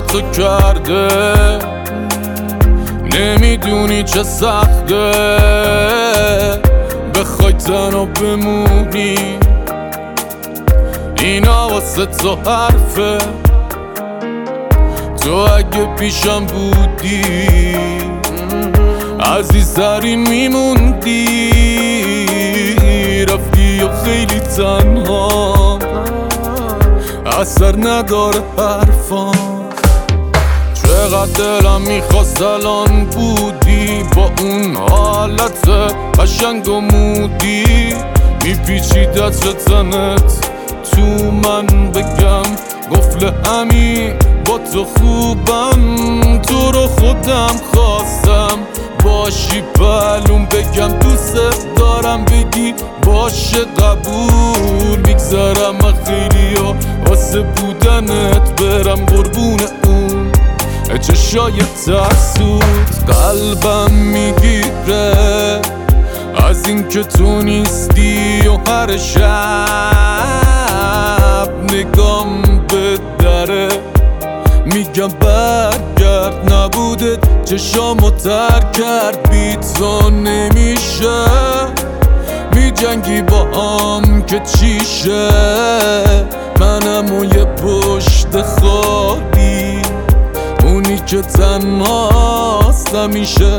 تو کرده، نمیدونی چه سخته بخوای تنها بمونی. اینا واسه تو حرفه، تو اگه پیشم بودی عزیزترین میموندی. رفتی و خیلی تنها، اثر نداره حرفام. چقدر دلم میخواست الان بودی با اون حالت قشنگ و مودی. میپیچید عطر تنت تو من بگم قفل همین با تو خوبم. تو رو خودم خواستم باشی پلون بگم دوست دارم بگی باشه قبول. میگذرم خیلی ها واسه بودنت برم قربون اون چشای ترسود. قلبم میگیره از این که تو نیستی و هر شب نگام به دره میگم برگرد. نبوده چشامو تر کرد، بی تو نمیشه. میجنگی با هم که چیشه، منم و یه پشت خالی، اونی که تنهاست همیشه.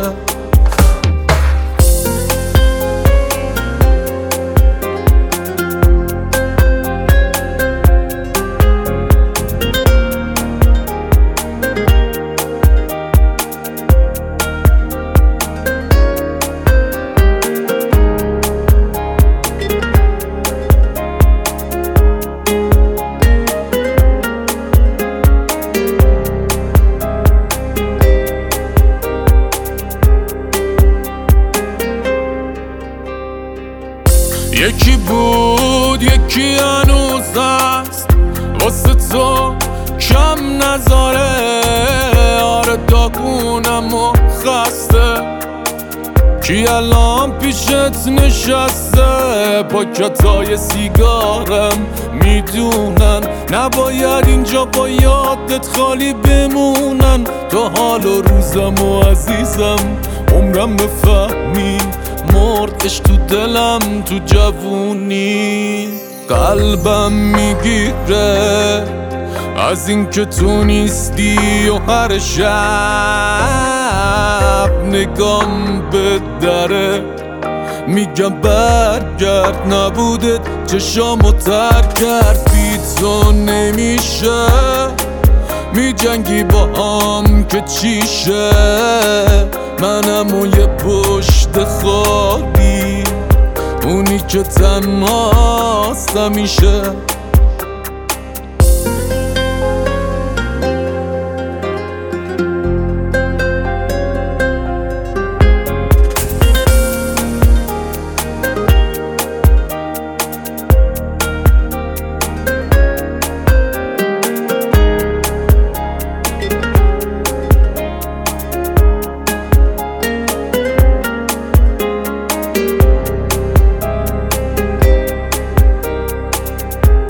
یکی بود یکی هنوز هست، واسه تو کم نذاره. آره داغونم و خسته، کی الان پیشت نشسته. پاکتای سیگارم میدونن نباید اینجا با یادت خالی بمونن. تا حال و روزم و عزیزم عمرم بفهمی مردش تو دلم تو جوونی. قلبم میگیره از این که تو نیستی و هر شب نگام به دره میگم برگرد. نبوده چشامو تر کرد، بی تو نمیشه. میجنگی با هم که چیشه، منم و یه پشت خالی، اونی که تنهاست همیشه.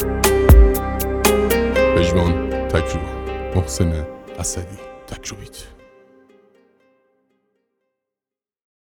پژمان تکروب، محسن اسدی تکروبیت.